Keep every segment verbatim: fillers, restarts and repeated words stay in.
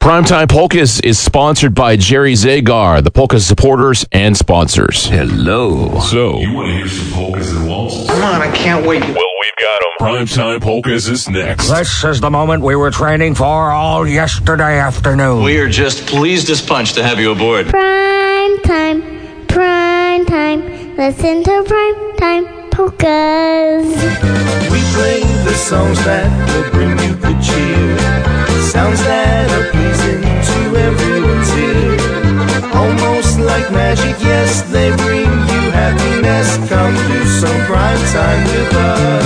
Primetime Polkas is sponsored by Jerry Zagar, the Polka supporters and sponsors. Hello. So, You want to hear some polkas and waltzes? Come on, I can't wait. Well, we've got them. Primetime Polkas is next. This is the moment we were training for all yesterday afternoon. We are just pleased as punch to have you aboard. Prime time, prime time. Listen to prime time polkas. We play the songs that will bring you good cheer. Sounds that are pleasing to everyone's ear. Almost like magic, yes, they bring you happiness. Come do some prime time with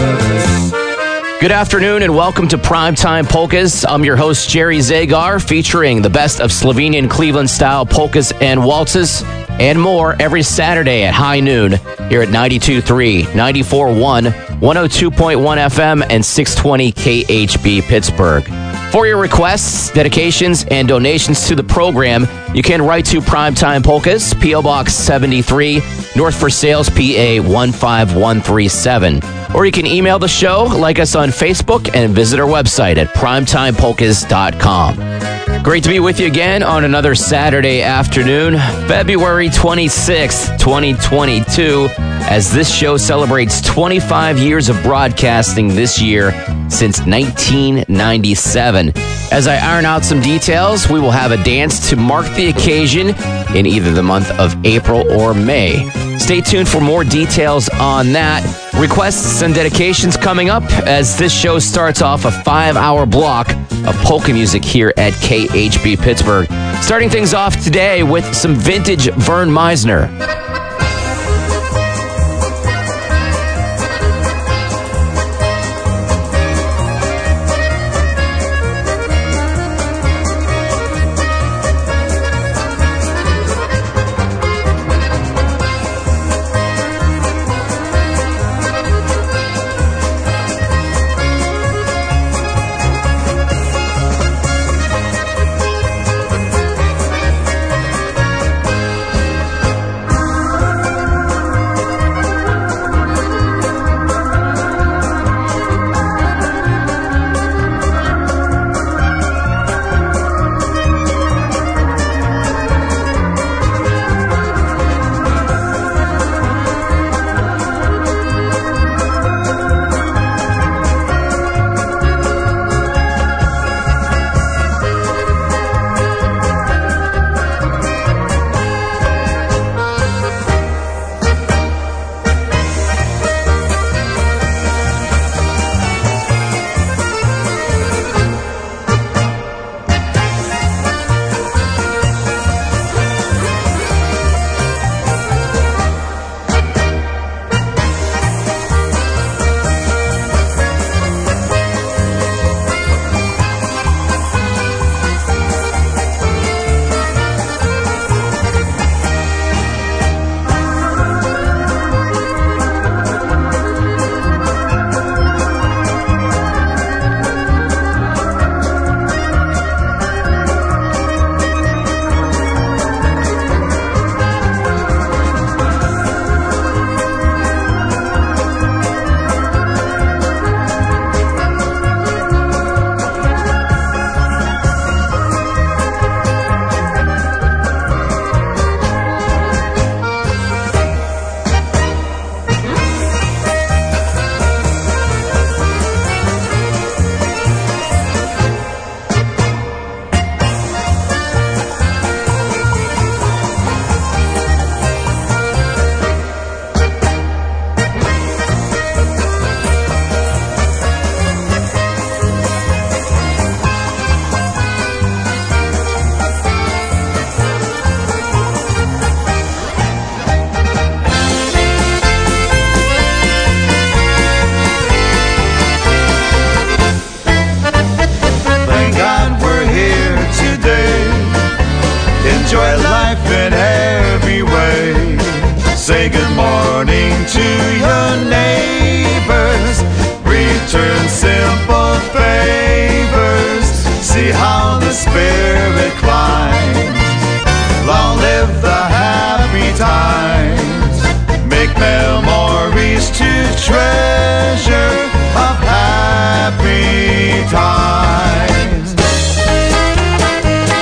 us. Good afternoon and welcome to Primetime Polkas. I'm your host, Jerry Zagar, featuring the best of Slovenian Cleveland-style polkas and waltzes and more every Saturday at high noon here at ninety-two point three, ninety-four point one, one oh two point one F M, and six twenty K H B Pittsburgh. For your requests, dedications, and donations to the program, you can write to Primetime Polkas, P O Box seventy-three, North Versailles, P A one five one three seven. Or you can email the show, like us on Facebook, and visit our website at primetime polkas dot com. Great to be with you again on another Saturday afternoon, February twenty-sixth, twenty twenty-two, as this show celebrates twenty-five years of broadcasting this year since nineteen ninety-seven. As I iron out some details, we will have a dance to mark the occasion in either the month of April or May. Stay tuned for more details on that. Requests and dedications coming up as this show starts off a five-hour block of polka music here at K H B Pittsburgh. Starting things off today with some vintage Vern Meisner. Happy times.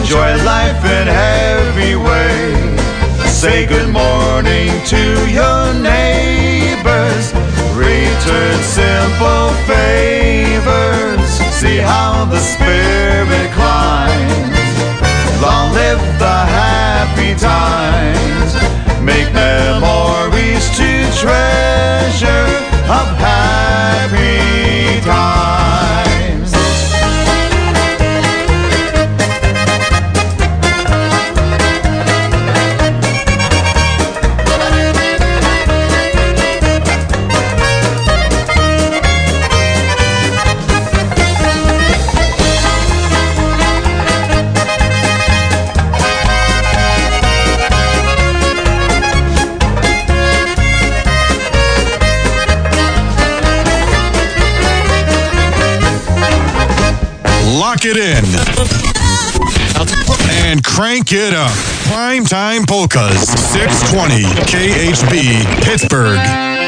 enjoy life in every way. Say good morning to your neighbors. Return simple favors. See how the spirit climbs. Long live the happy times. Make memories to treasure of happy times. Lock it in and crank it up. Primetime Polkas, six twenty K H B, Pittsburgh.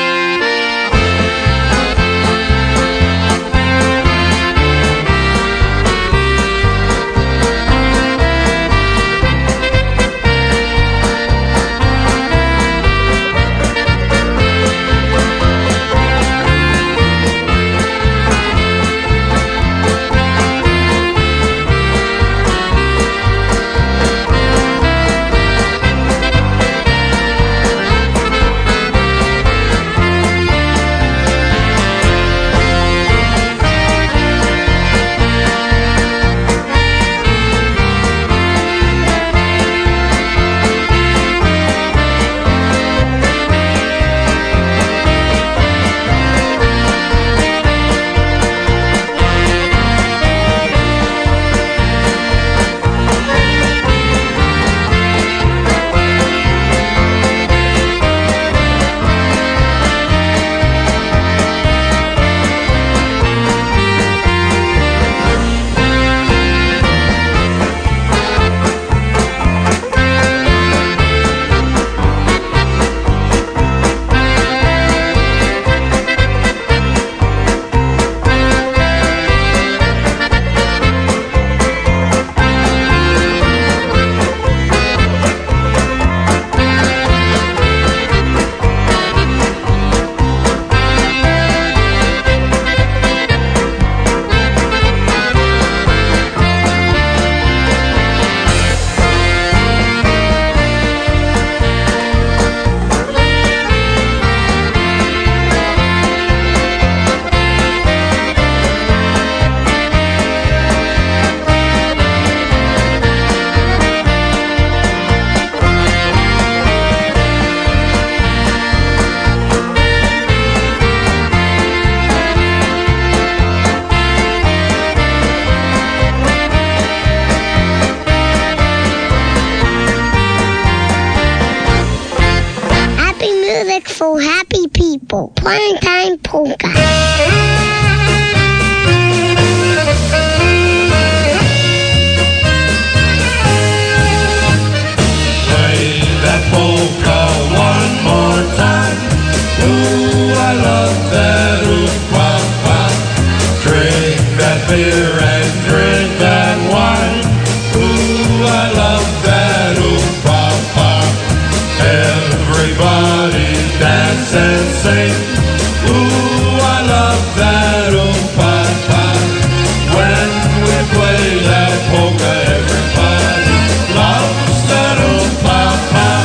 For happy people, Primetime Polka. Play that polka one more time. Ooh, I love that oop-wah-wah. Drink that beer and drink that wine. Ooh, I love that oop-wah-wah. Everybody dance and sing. Ooh, I love that oop-wah-wah. When we play that polka, everybody loves that oop-wah-wah.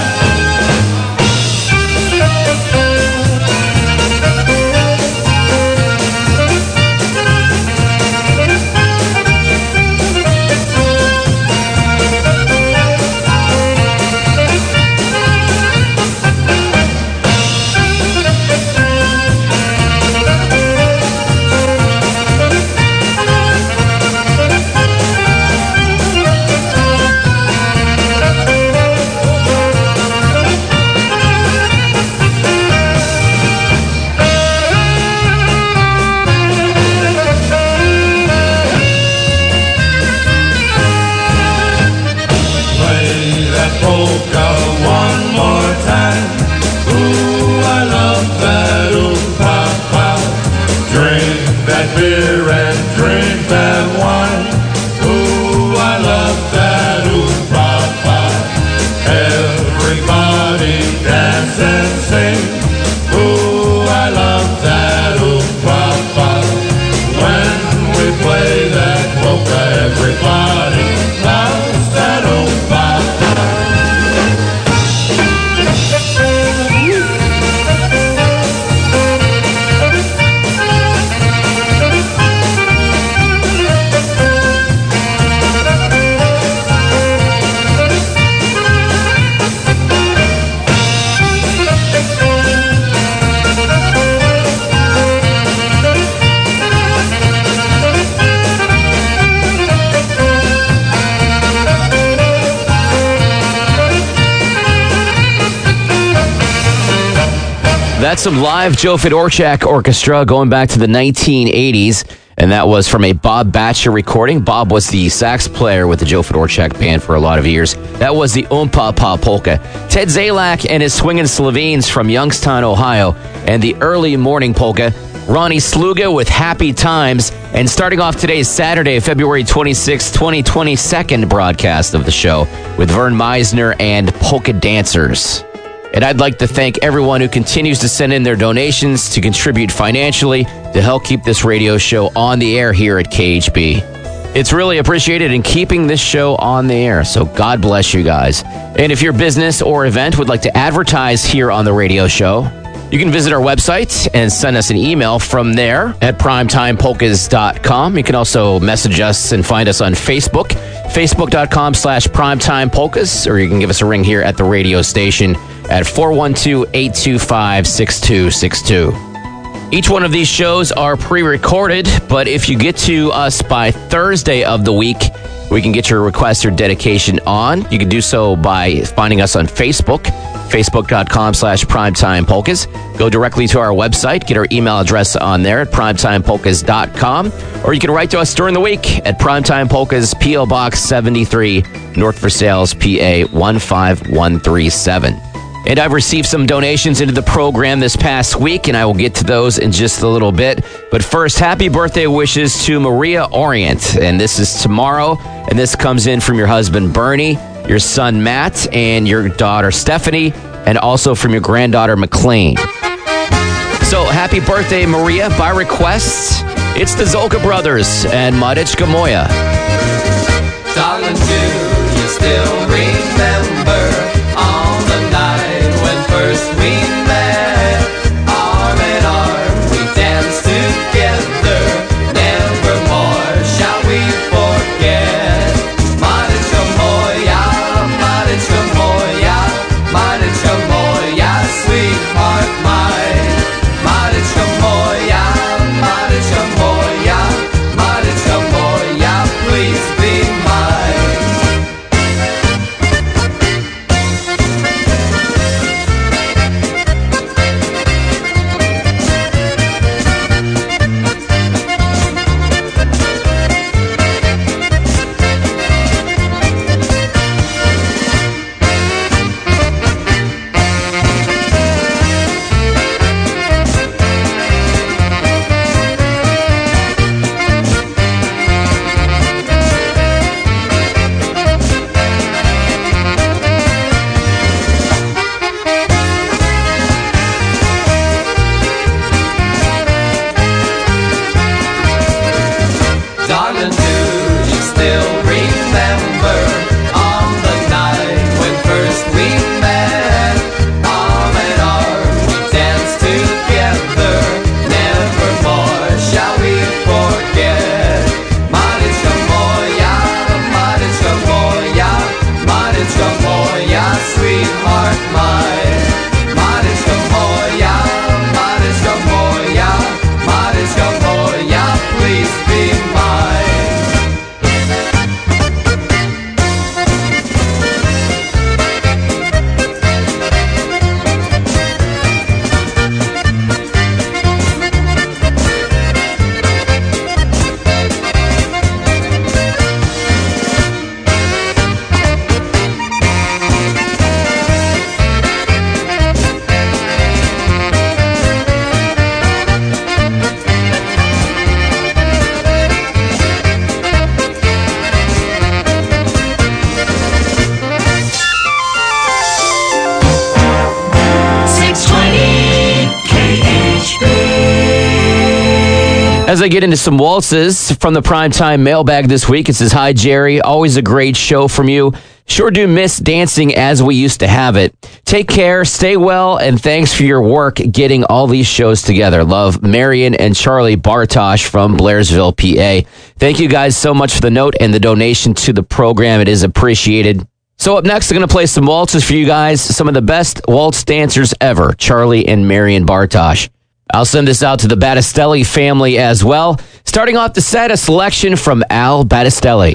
Polka one more time. Ooh, I love that oop-wah-wah. Drink that beer and drink that wine. Ooh, I love that That's some live Joe Fedorchak Orchestra going back to the nineteen eighties. And that was from a Bob Batcher recording. Bob was the sax player with the Joe Fedorchak band for a lot of years. That was the Oom-Pa-Pa Polka. Ted Zalak and his Swingin' Slovene from Youngstown, Ohio. And the Early Morning Polka. Ronnie Sluga with Happy Times. And starting off today's Saturday, February twenty-sixth, twenty twenty-second broadcast of the show with Vern Meisner and Polka Dancers. And I'd like to thank everyone who continues to send in their donations to contribute financially to help keep this radio show on the air here at K H B. It's really appreciated in keeping this show on the air, so God bless you guys. And if your business or event would like to advertise here on the radio show, you can visit our website and send us an email from there at primetime polkas dot com. You can also message us and find us on Facebook, facebook.com slash primetimepolkas, or you can give us a ring here at the radio station at four one two, eight two five, six two six two. Each one of these shows are pre-recorded, but if you get to us by Thursday of the week, we can get your request or dedication on. You can do so by finding us on Facebook, facebook.com slash primetimepolkas. Go directly to our website, get our email address on there at primetimepolkas dot com, or you can write to us during the week at Primetime Polkas, P O Box seventy-three, North Versailles, P A one five one three seven. And I've received some donations into the program this past week, and I will get to those in just a little bit. But first, happy birthday wishes to Maria Orient. And this is tomorrow, and this comes in from your husband, Bernie, your son, Matt, and your daughter, Stephanie, and also from your granddaughter, McLean. So happy birthday, Maria. By request, it's the Zolka Brothers and Marichka Moja. Darling, do you still remember on the night when first we met? Arm in arm, we danced together. Nevermore shall we forget. Marichka Moja, Marichka Moja, Marichka Moja, sweetheart mine. Marichka Moja, Marichka Moja, Marichka Moja, please be mine. Darling, do you still remember on the night when first we met? Arm in arm, we danced together. Nevermore shall we forget. Marichka Moja, Marichka Moja, Marichka Moja, sweetheart mine. Marichka Moja, Marichka Moja, Marichka Moja, please be mine. As I get into some waltzes from the Primetime mailbag this week, it says, "Hi, Jerry. Always a great show from you. Sure do miss dancing as we used to have it. Take care, stay well, and thanks for your work getting all these shows together. Love, Marion and Charlie Bartosh from Blairsville, P A." Thank you guys so much for the note and the donation to the program. It is appreciated. So up next, I'm going to play some waltzes for you guys. Some of the best waltz dancers ever, Charlie and Marion Bartosh. I'll send this out to the Battistelli family as well. Starting off the set, a selection from Al Battistelli.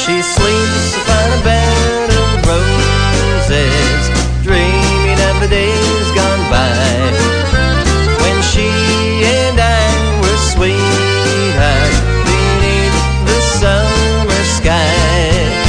she sleeps upon a bed of roses, dreaming of the days gone by, when she and I were sweethearts beneath the summer sky.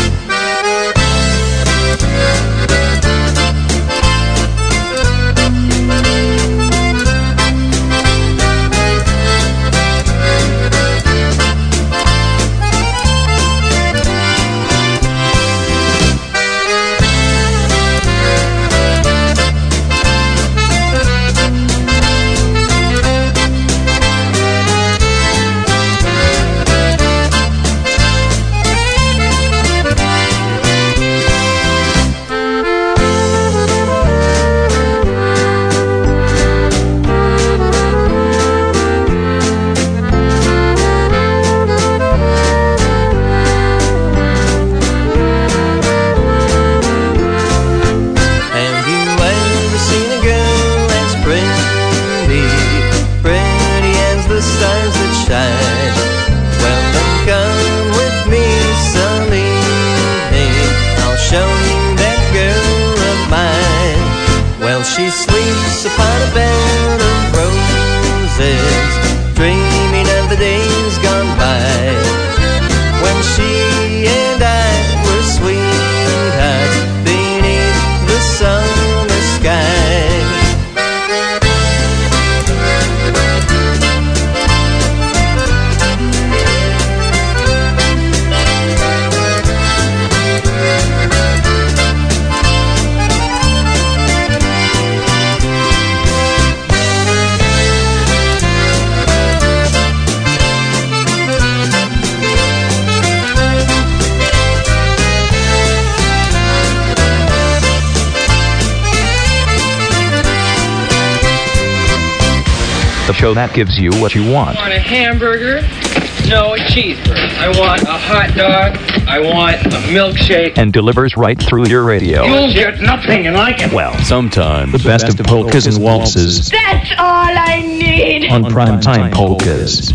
She sleeps upon a bed of roses, dreaming of the days gone by, when she and I were sweethearts beneath the summer sky. The show that gives you what you want. I want a hamburger, no, a cheeseburger. I want a hot dog, I want a milkshake. And delivers right through your radio. You'll get nothing and I can... Well, sometimes. The best, the best of polkas and waltzes. That's all I need. On Primetime Polkas.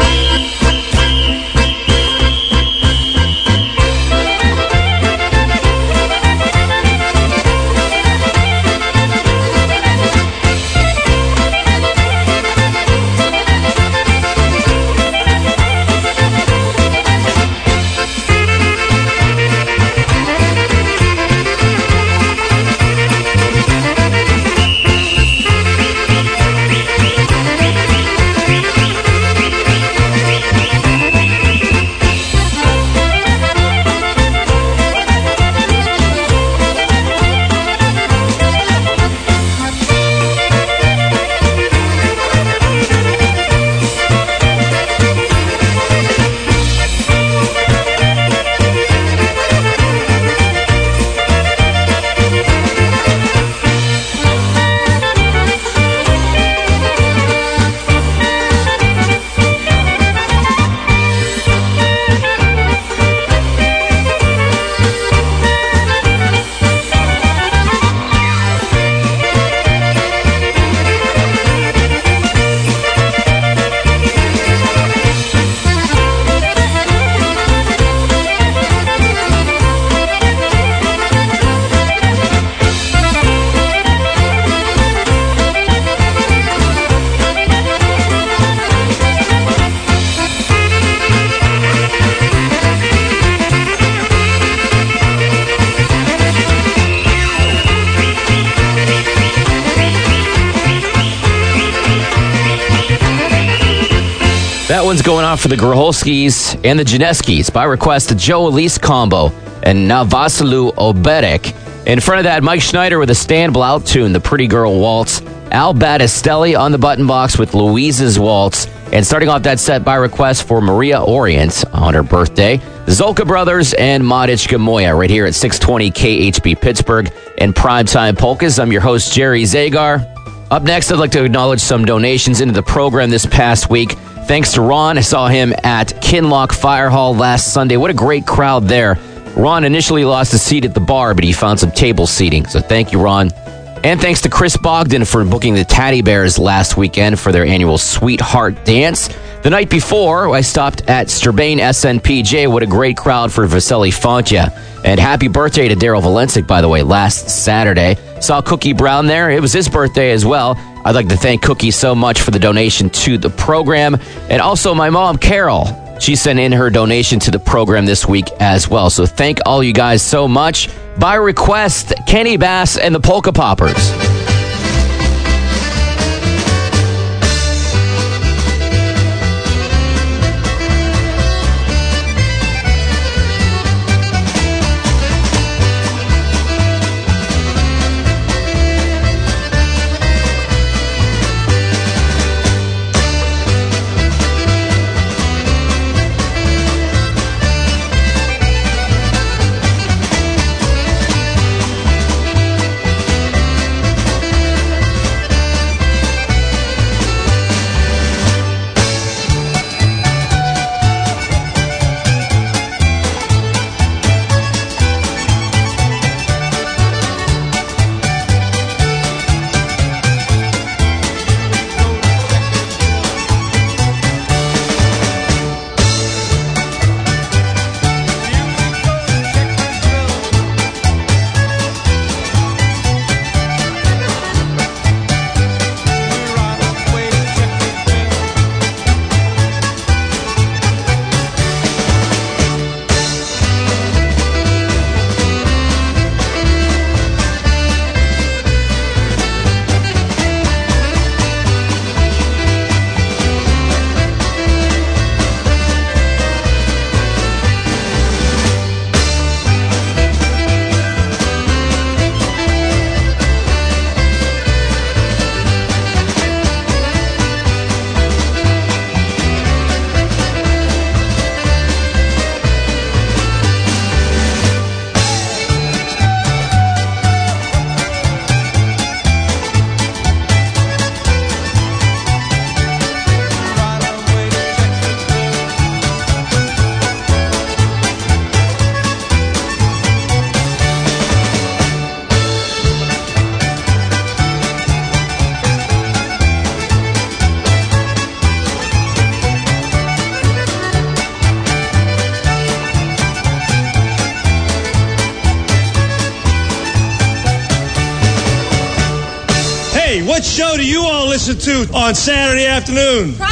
That one's going on for the Groholskis and the Janeskis by request, the Joe Elise combo and now Vasilu Oberek. In front of that, Mike Schneider with a Stan Blount tune, the Pretty Girl Waltz. Al Battistelli on the button box with Louise's Waltz. And starting off that set by request for Maria Orient on her birthday, the Zolka Brothers and Madichka Moya right here at six twenty K H B Pittsburgh and Primetime Polkas. I'm your host, Jerry Zagar. Up next, I'd like to acknowledge some donations into the program this past week. Thanks to Ron. I saw him at Kinloch Fire Hall last Sunday. What a great crowd there. Ron initially lost a seat at the bar, but he found some table seating. So thank you, Ron. And thanks to Chris Bogdan for booking the Taddy Bears last weekend for their annual Sweetheart Dance. The night before, I stopped at Sturbane S N P J. What a great crowd for Vasily Fontya. And happy birthday to Daryl Valencic, by the way, last Saturday. Saw Cookie Brown there. It was his birthday as well. I'd like to thank Cookie so much for the donation to the program. And also my mom, Carol. She sent in her donation to the program this week as well. So thank all you guys so much. By request, Kenny Bass and the Polka Poppers. What show do you all listen to on Saturday afternoon? Prime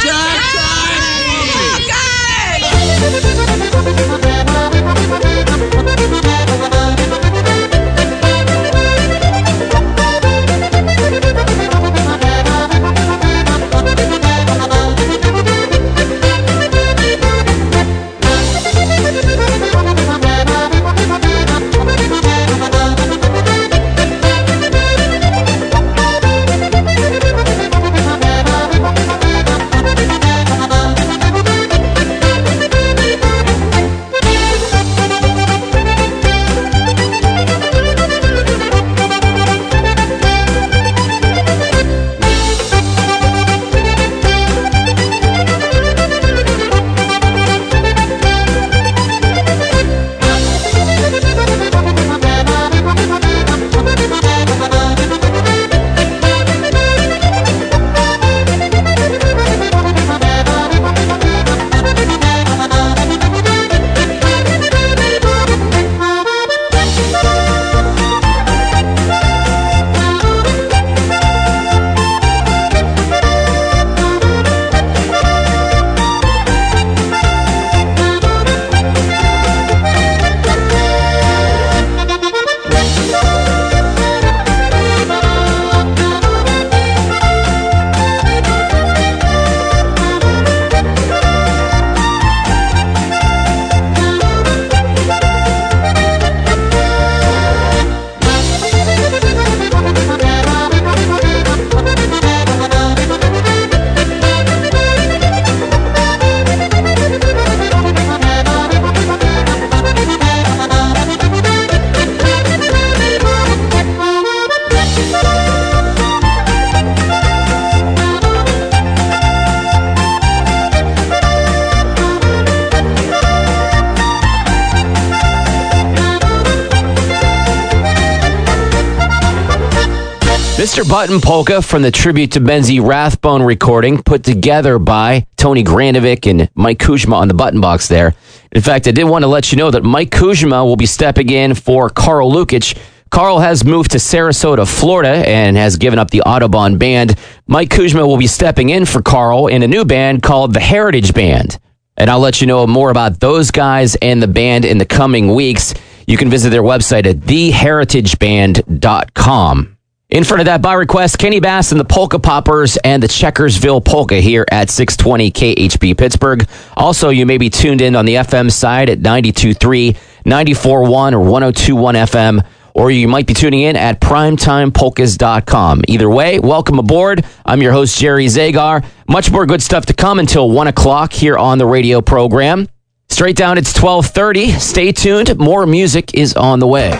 Mister Button Polka from the tribute to Benzie Rathbone recording put together by Tony Granovic and Mike Kuzma on the button box there. In fact, I did want to let you know that Mike Kuzma will be stepping in for Carl Lukic. Carl has moved to Sarasota, Florida, and has given up the Audubon Band. Mike Kuzma will be stepping in for Carl in a new band called the Heritage Band. And I'll let you know more about those guys and the band in the coming weeks. You can visit their website at the heritage band dot com. In front of that, by request, Kenny Bass and the Polka Poppers and the Checkersville Polka here at six twenty K H B Pittsburgh. Also, you may be tuned in on the F M side at ninety-two point three, ninety-four point one, or one oh two point one F M, or you might be tuning in at primetime polkas dot com. Either way, welcome aboard. I'm your host, Jerry Zagar. Much more good stuff to come until one o'clock here on the radio program. Straight down, it's twelve thirty. Stay tuned. More music is on the way.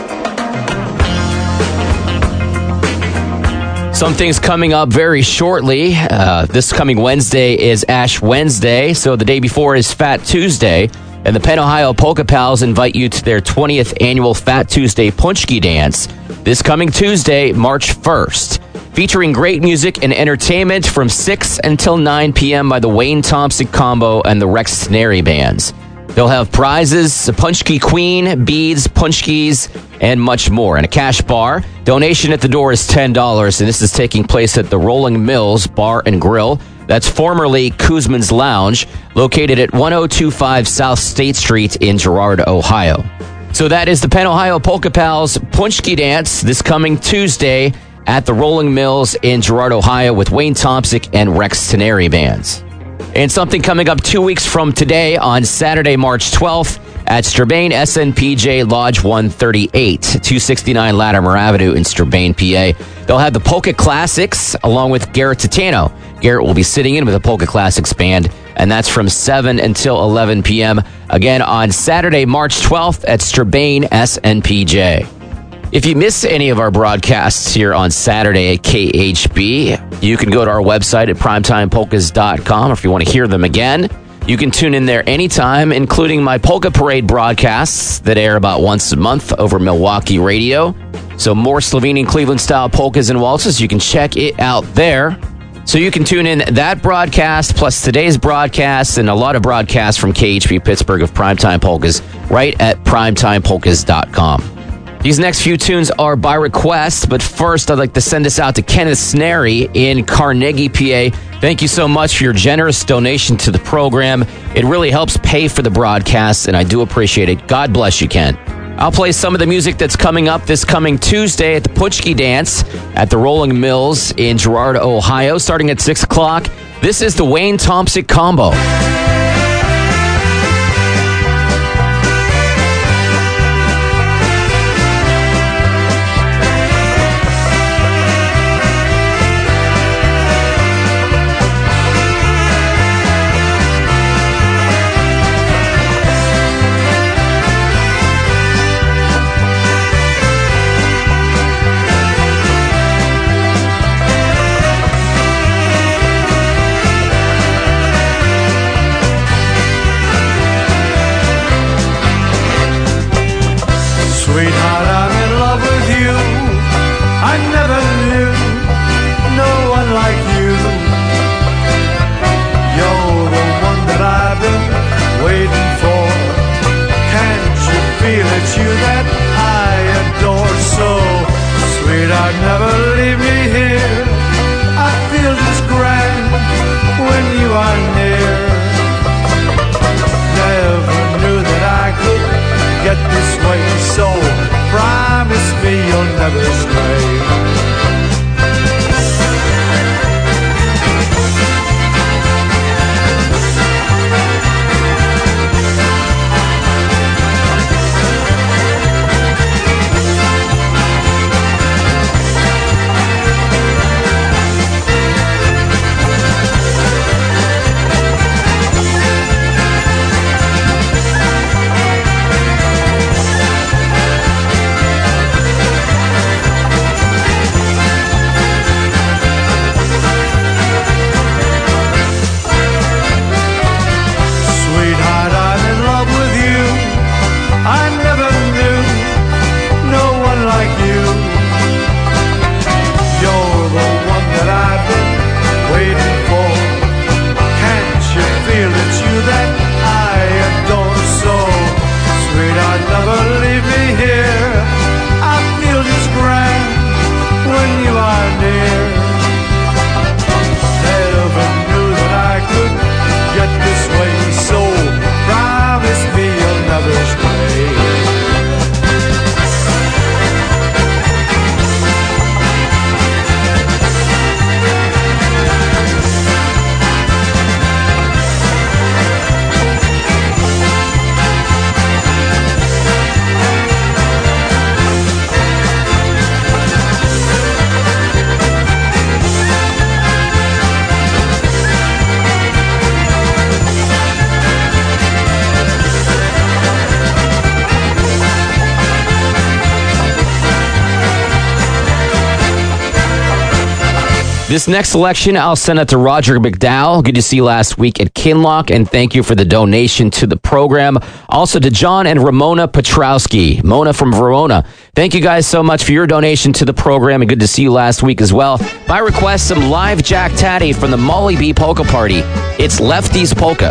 Some things coming up very shortly. Uh, this coming Wednesday is Ash Wednesday, so the day before is Fat Tuesday. And the Penn Ohio Polka Pals invite you to their twentieth annual Fat Tuesday Punchki Dance this coming Tuesday, March first. Featuring great music and entertainment from six until nine p.m. by the Wayne Thompson Combo and the Rex Tenary Bands. They'll have prizes, a Punchki Queen, beads, punchkis, and much more. And a cash bar. Donation at the door is ten dollars, and this is taking place at the Rolling Mills Bar and Grill. That's formerly Kuzman's Lounge, located at one oh two five South State Street in Girard, Ohio. So that is the Penn Ohio Polka Pals Punchki Dance this coming Tuesday at the Rolling Mills in Girard, Ohio with Wayne Thompson and Rex Tenary Bands. And something coming up two weeks from today on Saturday, March twelfth at Strabane S N P J Lodge one thirty-eight, two sixty-nine Latimer Avenue in Strabane, P A. They'll have the Polka Classics along with Garrett Titano. Garrett will be sitting in with the Polka Classics Band, and that's from seven until eleven p.m. Again on Saturday, March twelfth at Strabane S N P J. If you miss any of our broadcasts here on Saturday at K H B, you can go to our website at primetime polkas dot com. If you want to hear them again, you can tune in there anytime, including my Polka Parade broadcasts that air about once a month over Milwaukee radio. So more Slovenian Cleveland-style polkas and waltzes, you can check it out there. So you can tune in that broadcast, plus today's broadcast, and a lot of broadcasts from K H B Pittsburgh of Primetime Polkas right at primetime polkas dot com. These next few tunes are by request, but first I'd like to send this out to Kenneth Snary in Carnegie, P A. Thank you so much for your generous donation to the program. It really helps pay for the broadcast, and I do appreciate it. God bless you, Ken. I'll play some of the music that's coming up this coming Tuesday at the Punchki Dance at the Rolling Mills in Girard, Ohio, starting at six o'clock. This is the Wayne Thompson Combo. never leave me here. I feel just grand when you are near. Never knew that I could get this way, so promise me you'll never stray. This next selection, I'll send it to Roger McDowell. Good to see you last week at Kinloch, and thank you for the donation to the program. Also to John and Ramona Petrowski. Mona from Verona. Thank you guys so much for your donation to the program, and good to see you last week as well. By request, some live Jack Taddy from the Molly B Polka Party. It's Lefty's Polka.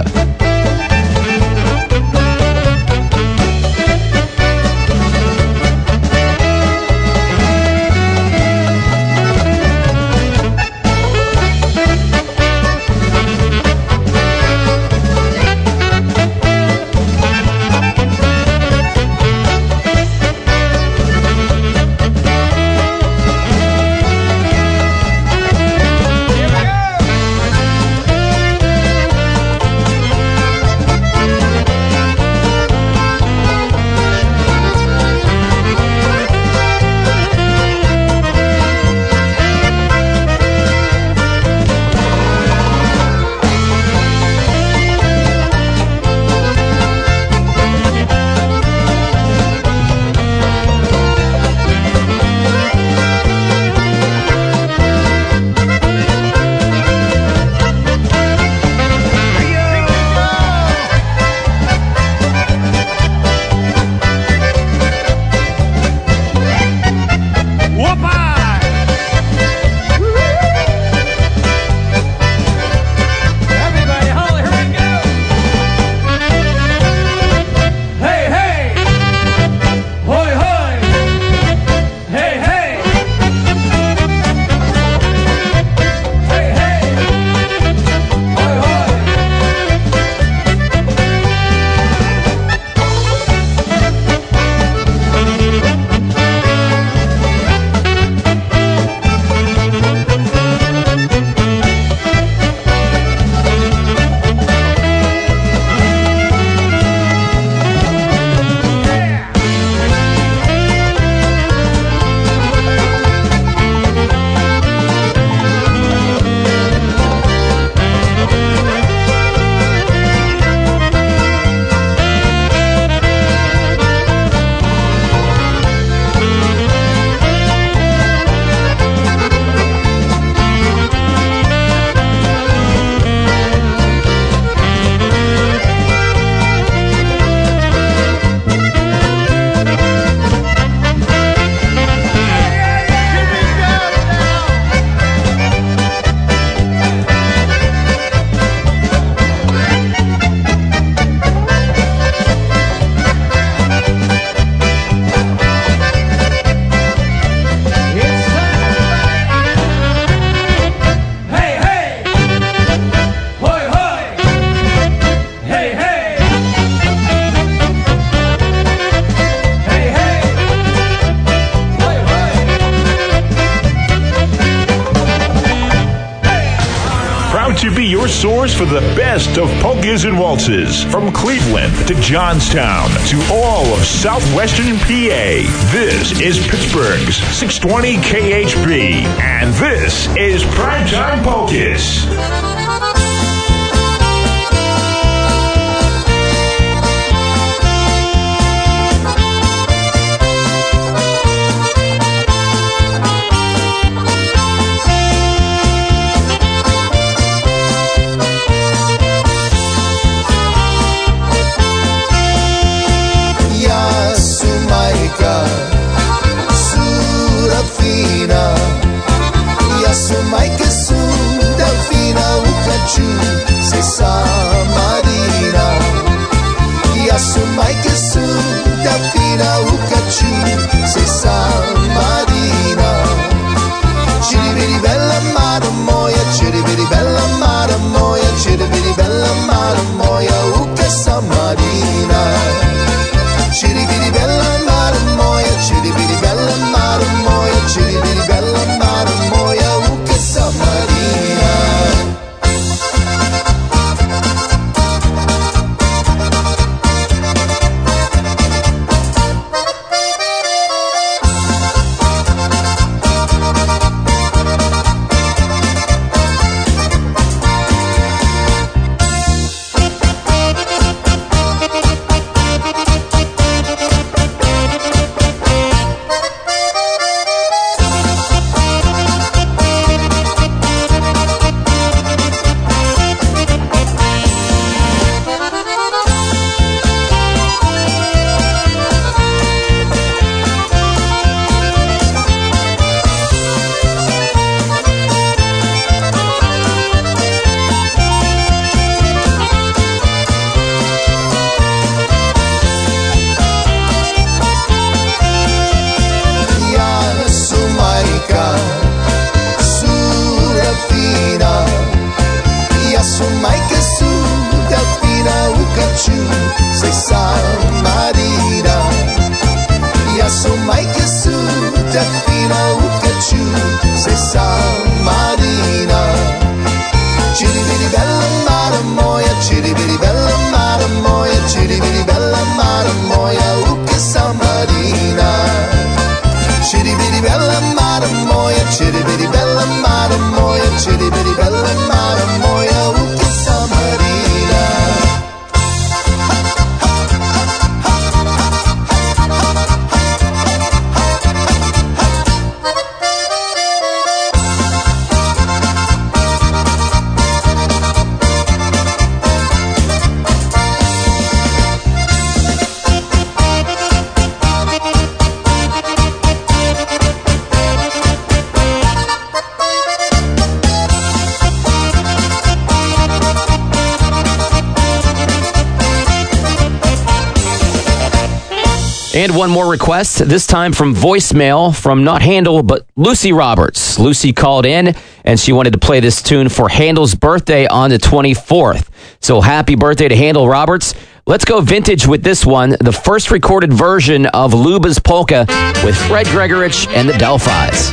To be your source for the best of polkas and waltzes. From Cleveland to Johnstown to all of southwestern P A. This is Pittsburgh's six twenty K H B. And this is Primetime Polkas. Surafina, ja sam majka su Delfina u hlaču se sa Marina. Ja sam majka su Delfina chitty bitty bella mara moya uke samarina. And one more request, this time from voicemail from not Handel, but Lucy Roberts. Lucy called in, and she wanted to play this tune for Handel's birthday on the twenty-fourth. So happy birthday to Handel Roberts. Let's go vintage with this one, the first recorded version of Luba's Polka with Fred Gregorich and the Delphis.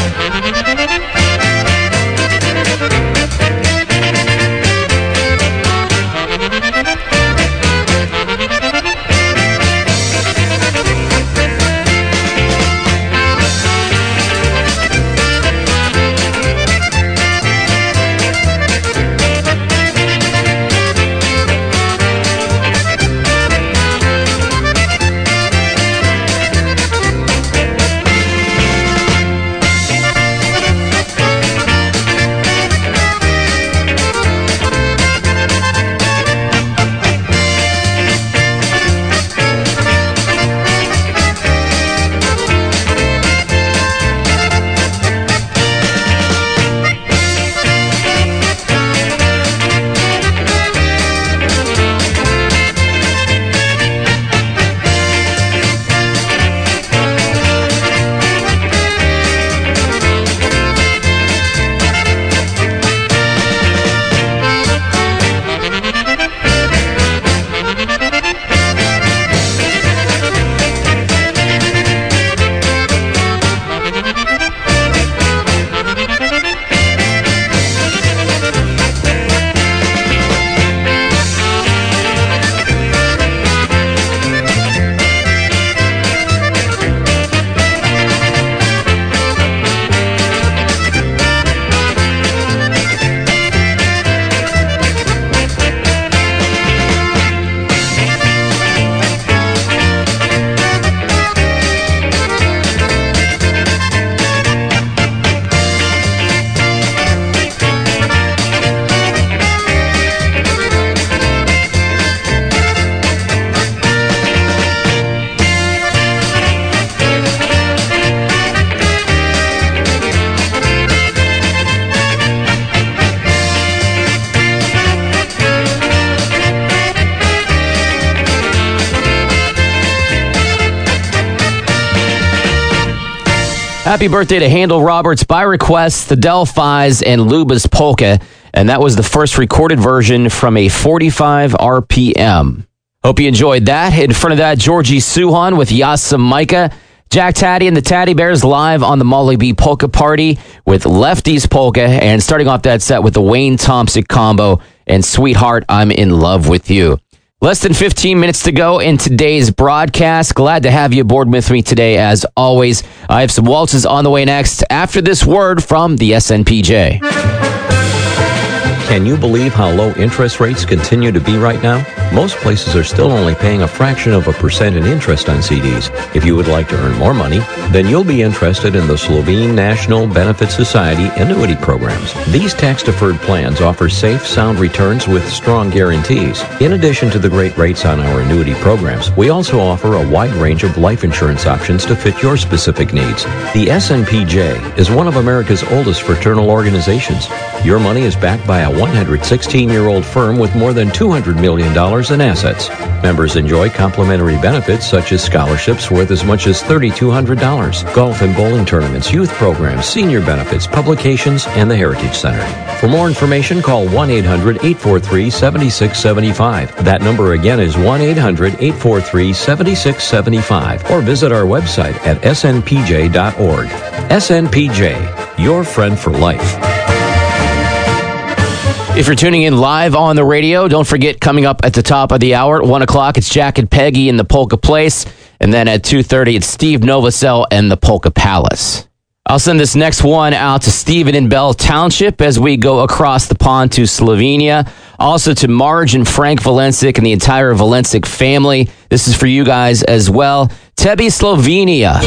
Happy birthday to Handel Roberts by request, the Delphis and Luba's Polka. And that was the first recorded version from a forty-five R P M. Hope you enjoyed that. In front of that, Georgie Suhan with Yasa Micah. Jack Taddy and the Taddy Bears live on the Molly B Polka Party with Lefty's Polka. And starting off that set with the Wayne Thompson combo and Sweetheart, I'm in Love with You. Less than fifteen minutes to go in today's broadcast. Glad to have you aboard with me today, as always. I have some waltzes on the way next after this word from the S N P J. Can you believe how low interest rates continue to be right now? Most places are still only paying a fraction of a percent in interest on C Ds. If you would like to earn more money, then you'll be interested in the Slovene National Benefit Society annuity programs. These tax-deferred plans offer safe, sound returns with strong guarantees. In addition to the great rates on our annuity programs, we also offer a wide range of life insurance options to fit your specific needs. The S N P J is one of America's oldest fraternal organizations. Your money is backed by a one hundred sixteen-year-old firm with more than two hundred million dollars in assets. Members enjoy complimentary benefits such as scholarships worth as much as three thousand two hundred dollars, golf and bowling tournaments, youth programs, senior benefits, publications, and the Heritage Center. For more information, call one eight hundred, eight four three, seven six seven five. That number again is one eight hundred, eight four three, seven six seven five, or visit our website at s n p j dot org. S N P J, your friend for life. If you're tuning in live on the radio, don't forget, coming up at the top of the hour at one o'clock, it's Jack and Peggy in the Polka Place. And then at two thirty, it's Steve Novosel and the Polka Palace. I'll send this next one out to Stephen in Bell Township as we go across the pond to Slovenia. Also to Marge and Frank Valencic and the entire Valencic family. This is for you guys as well. Tebi Slovenia.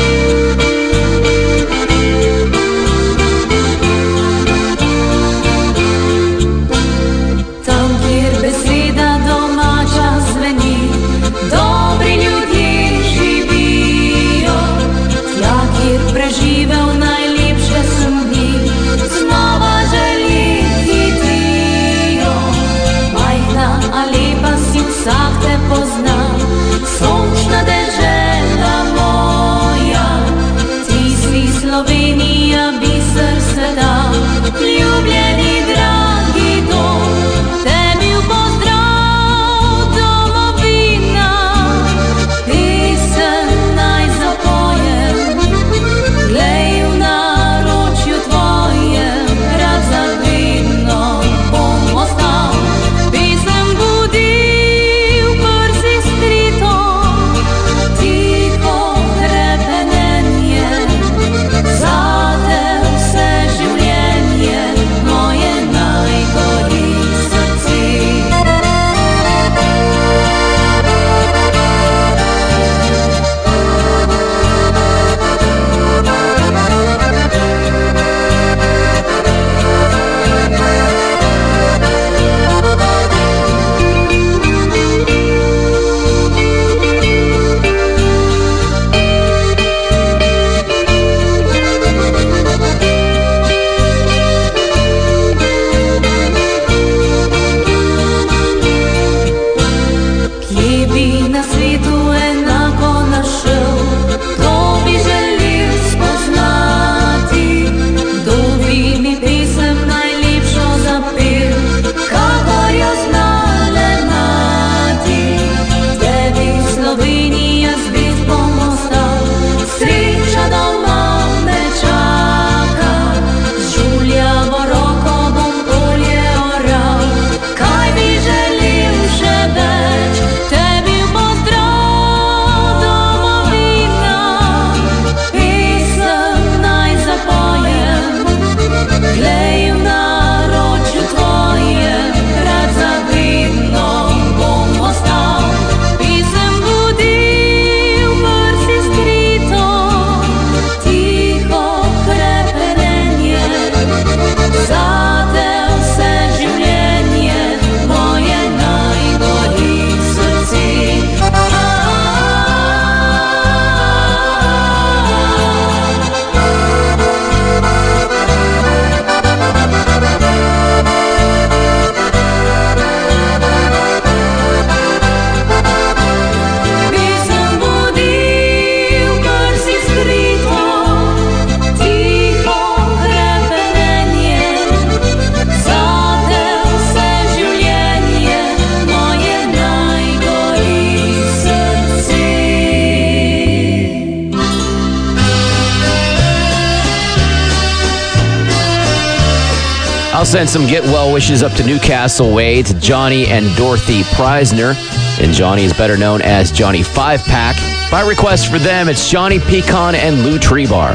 I'll send some get well wishes up to Newcastle Way to Johnny and Dorothy Preisner. And Johnny is better known as Johnny Five Pack. By request for them, it's Johnny Pecan and Lou Trebar.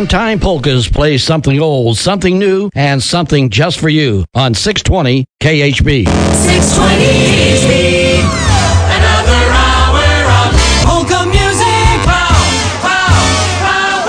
Primetime Polkas plays something old, something new, and something just for you on six twenty K H B. six twenty K H B. Another hour of polka music. Pow, pow, pow,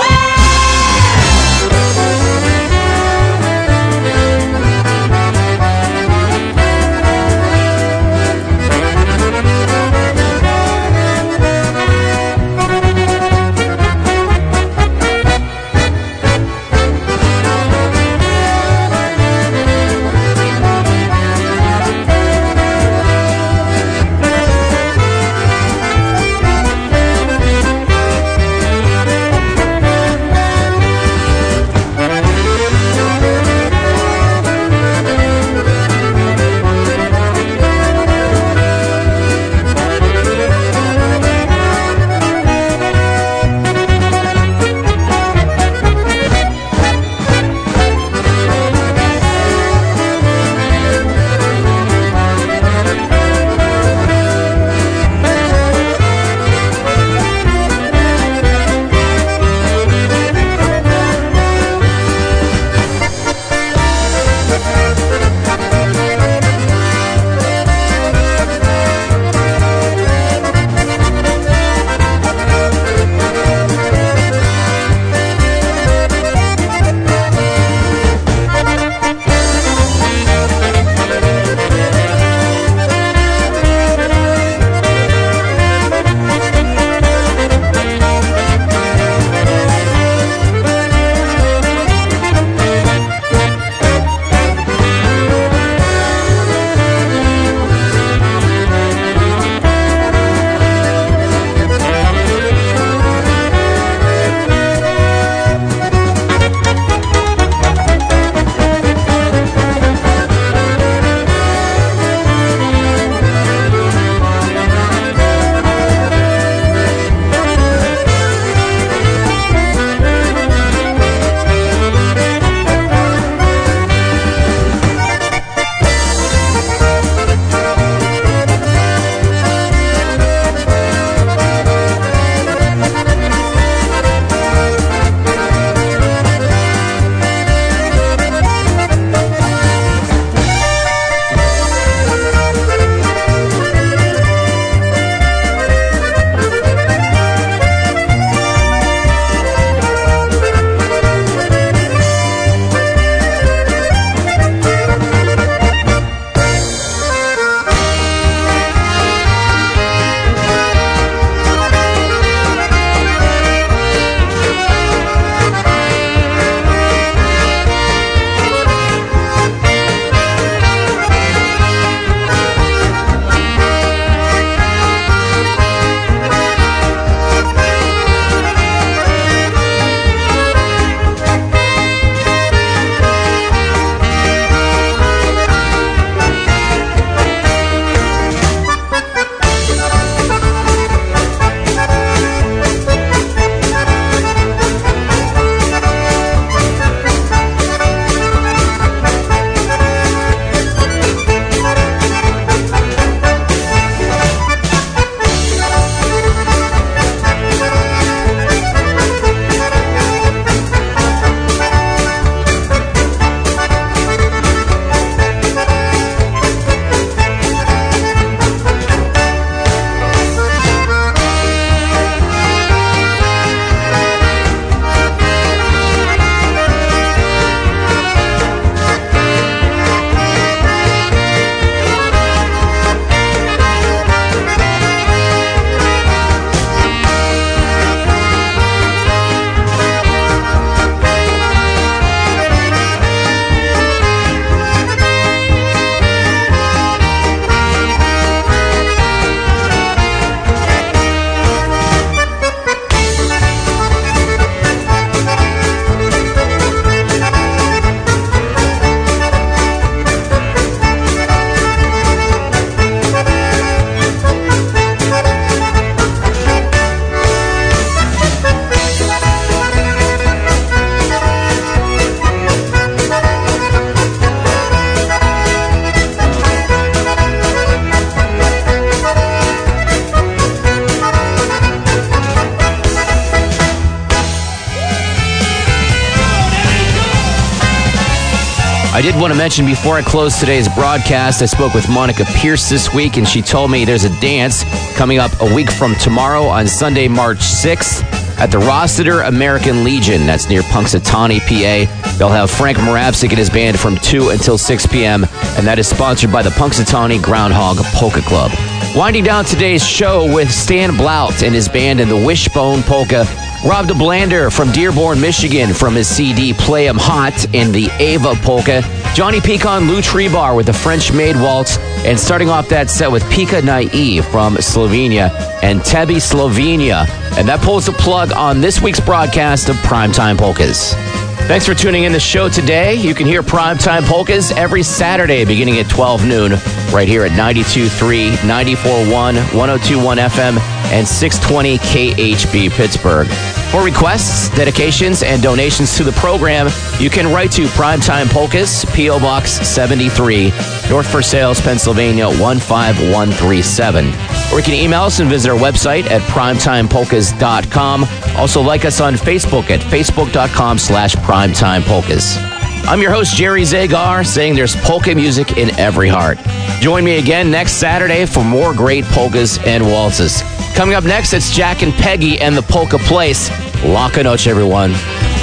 did want to mention before I close today's broadcast, I spoke with Monica Pierce this week, and she told me there's a dance coming up a week from tomorrow on Sunday, March sixth at the Rossiter American Legion. That's near Punxsutawney, P A. They'll have Frank Moravsik and his band from two until six p.m., and that is sponsored by the Punxsutawney Groundhog Polka Club. Winding down today's show with Stan Blount and his band in the Wishbone Polka. Rob DeBlander from Dearborn, Michigan from his C D Play 'em Hot in the Ava Polka. Johnny Pecan, Lou Trebar with the French Maid Waltz. And starting off that set with Pika Naive from Slovenia and Tebi Slovenia. And that pulls the plug on this week's broadcast of Primetime Polkas. Thanks for tuning in the show today. You can hear Primetime Polkas every Saturday beginning at twelve noon right here at ninety-two point three, ninety-four point one, one oh two point one F M and six twenty K H B Pittsburgh. For requests, dedications, and donations to the program, you can write to Primetime Polkas, P O. Box seventy-three, North Versailles, Pennsylvania one five one three seven. Or you can email us and visit our website at primetime polkas dot com. Also like us on Facebook at facebook.com slash primetimepolkas. I'm your host, Jerry Zagar, saying there's polka music in every heart. Join me again next Saturday for more great polkas and waltzes. Coming up next, it's Jack and Peggy and the Polka Place. Lock a noche, everyone.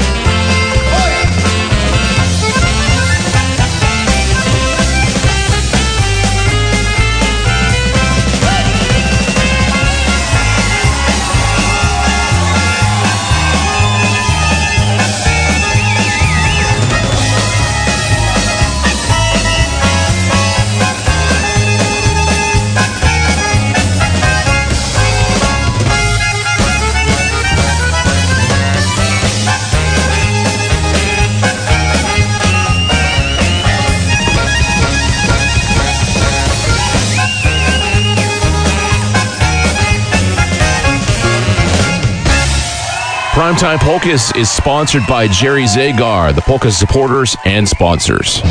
Primetime Polkas is sponsored by Jerry Zagar, the Polka supporters and sponsors.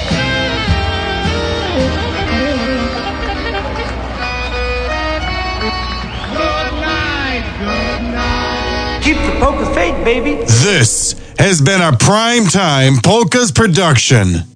Keep the polka faith, baby. This has been a Primetime Polkas production.